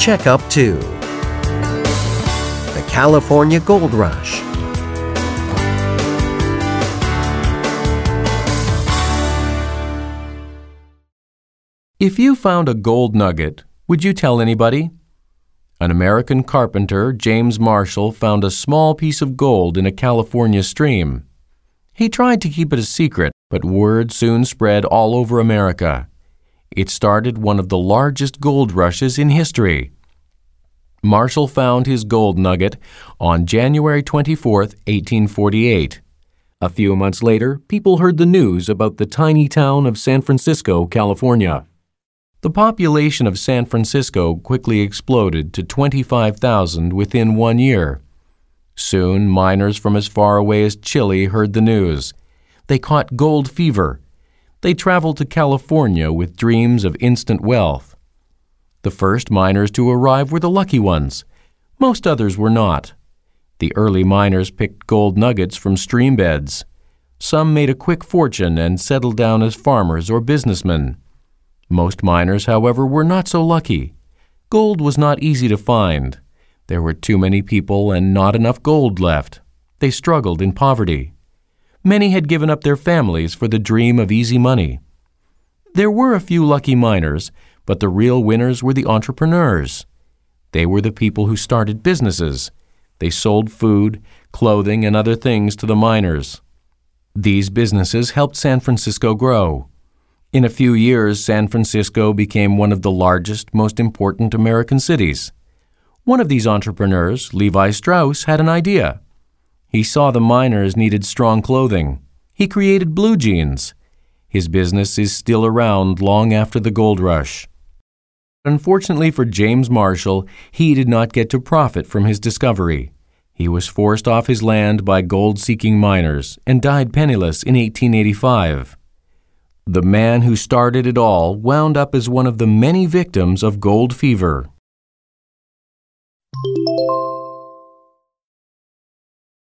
Checkup 2. The California Gold Rush. If you found a gold nugget, would you tell anybody? An American carpenter, James Marshall, found a small piece of gold in a California stream. He tried to keep it a secret, but word soon spread all over America. It started one of the largest gold rushes in history. Marshall found his gold nugget on January 24, 1848. A few months later, people heard the news about the tiny town of San Francisco, California. The population of San Francisco quickly exploded to 25,000 within 1 year. Soon, miners from as far away as Chile heard the news. They caught gold fever. They traveled to California with dreams of instant wealth. The first miners to arrive were the lucky ones. Most others were not. The early miners picked gold nuggets from stream beds. Some made a quick fortune and settled down as farmers or businessmen. Most miners, however, were not so lucky. Gold was not easy to find. There were too many people and not enough gold left. They struggled in poverty. Many had given up their families for the dream of easy money. There were a few lucky miners, but the real winners were the entrepreneurs. They were the people who started businesses. They sold food, clothing, and other things to the miners. These businesses helped San Francisco grow. In a few years, San Francisco became one of the largest, most important American cities. One of these entrepreneurs, Levi Strauss, had an idea. He saw the miners needed strong clothing. He created blue jeans. His business is still around long after the gold rush. Unfortunately for James Marshall, he did not get to profit from his discovery. He was forced off his land by gold-seeking miners and died penniless in 1885. The man who started it all wound up as one of the many victims of gold fever.